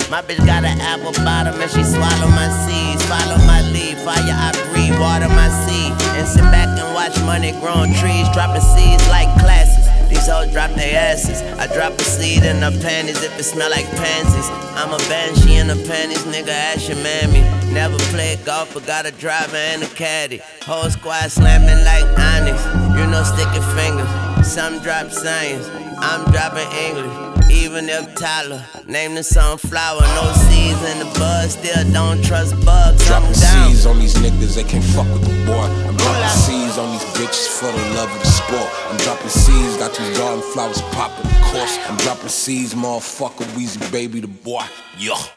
My bitch got an apple bottom and she swallow my seeds. Follow my lead, fire I breathe, water my seed. And sit back and watch money growing trees, dropping seeds like classes. These hoes drop their asses. I drop a seed in her panties if it smell like pansies. I'm a banshee in her panties, nigga, ask your mammy. Never played golf but got a driver and a caddy. Whole squad slamming like Onyx. You know sticky fingers. Some drop science, I'm dropping English. Even if Tyler named the sunflower, no seeds in the bud, still don't trust bugs. Dropping seeds on these niggas, they can't fuck with the boy. I'm dropping seeds on these bitches for the love of the sport. I'm dropping seeds, got these garden flowers popping, of course. I'm dropping seeds, motherfucker, Weezy baby, the boy. Yo.